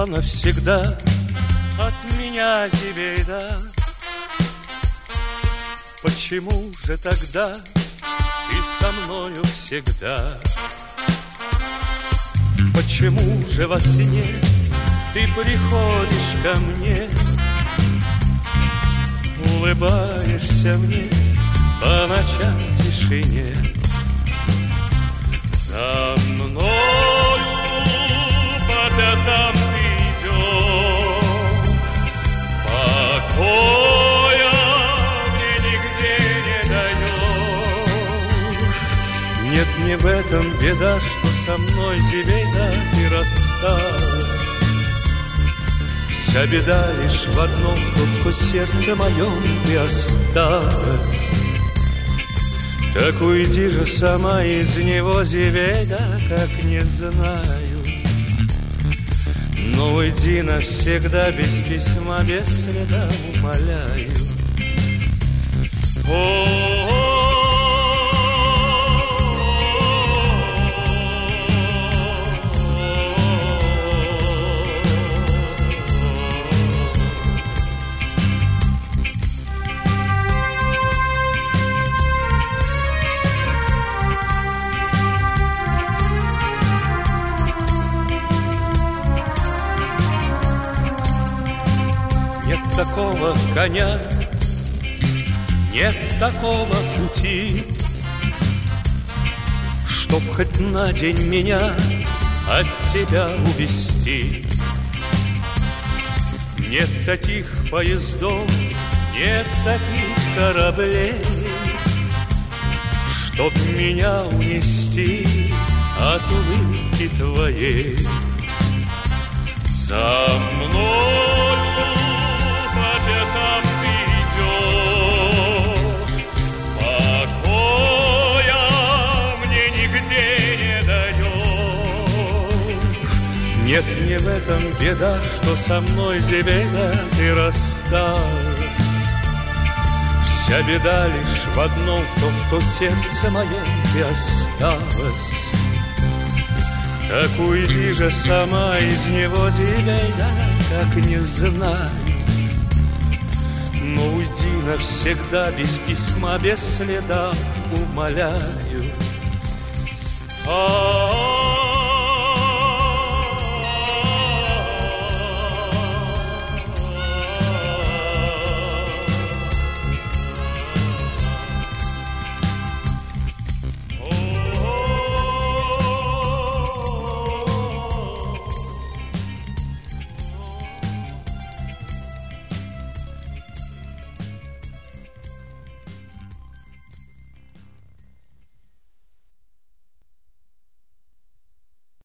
навсегда от меня Зинаида. Почему же тогда ты со мною всегда? Почему же во сне ты приходишь ко мне, улыбаешься мне по ночам в тишине? За мною по пятам ты идешь, покоя мне нигде не даешь. Нет, не в этом беда, что со мной, Зинаида, ты рассталась. Вся беда лишь в одном, то, что сердце моем ты осталась. Так уйди же сама из него, Зинаида, как не знаю. Но уйди навсегда, без письма, без следа, умоляю. Нет такого коня, нет такого пути, чтоб хоть на день меня от тебя увести. Нет таких поездов, нет таких кораблей, чтоб меня унести от улыбки твоей. За мною по пятам ты идешь, покоя мне нигде не даешь. Нет, не в этом беда, что со мной, Зинаида, ты рассталась. Вся беда лишь в одном, в том, что сердце мое ты осталось. Так уйди же сама из него, Зинаида, как не знаю. Но уйди навсегда, без письма, без следа, умоляю.